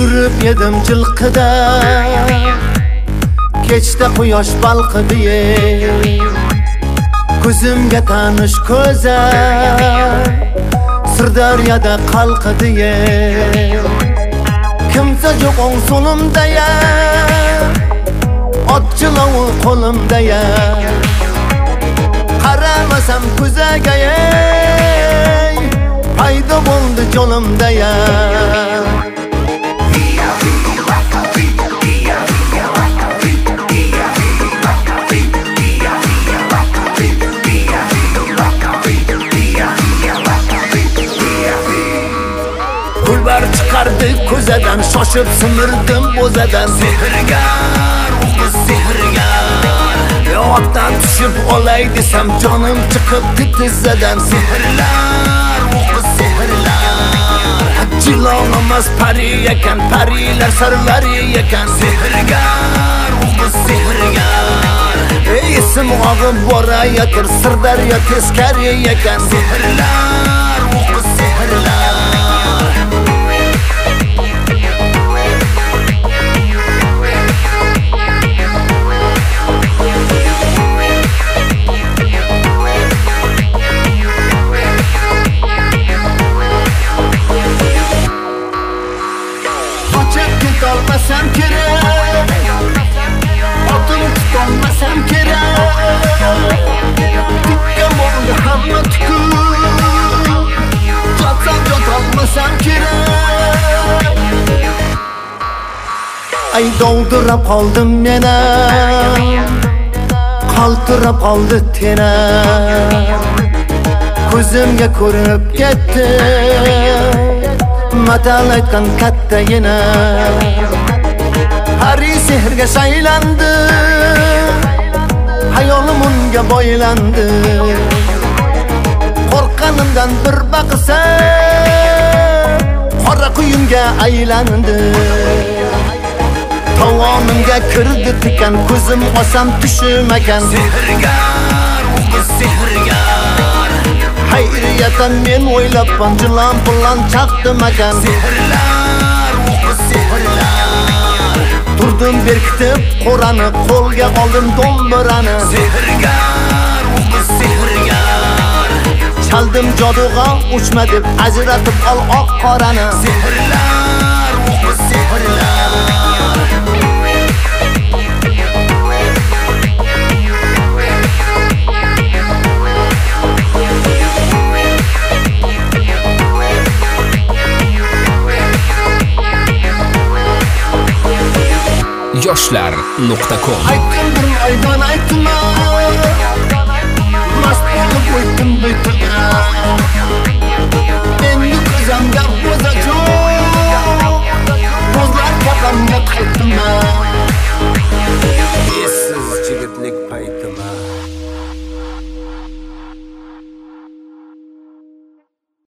yurib yedim jilqida, kechda quyosh balqidi, ko'zimga tanish ko'zar Sirdaryoda qalqidi. Kimsa yo'q o'ng so'limda, otchilovi qo'limda, qaramasam ko'zaga, paydo bo'ldi jo'limda. Gulbar chiqardi ko'zadan, shoshib simirdim bo'zadan. Sehrgar, u qiz sehrgar, yo'qdan tushib olay desam jonim chiqibdi tizzadan. Sehrlar, u qiz sehrlar, jilon emas pari ekan, parilar sarlari ekan. Sehrgar, u qiz sehrgar, esim og'ib borayotir, Sirdaryo teskari ekan. Sehrlar, u qiz sehrlar. Tutolmasam kerak, otim tutolmasam kerak, tikka bo'ldi hamma tukub, jotsam jotolmasam kerak. Ay dovdirab qoldim mena, qaltirab qoldi tena, ko'zimga ko'rinib ketdi matal aytgan kattagina. Pari sehrga shaylandi, hayolim unga boylandi. Qo'rqqanimdan bir baqsa, qora quyunga aylandi. Tovonimga kirdi tikan, ko'zim osam tushmagan. Sehrgar, u qiz sehrgar, hayriyatan men o'ylabman, jilon bilan chaqdimagan. Sehrlar, u qiz sehrlar, turdim berkitib qo'rani, qo'lga oldim do'mbirani. Sehrgar, u qiz sehrgar, chaldim joduga uchma deb, ajratib ol oq qorani. Sehrlar, u qiz sehrlar. yoshlar.com Aytdim aydan aytma, mast bo'lib o'tdim bitida. Endi ko'zimga bo'z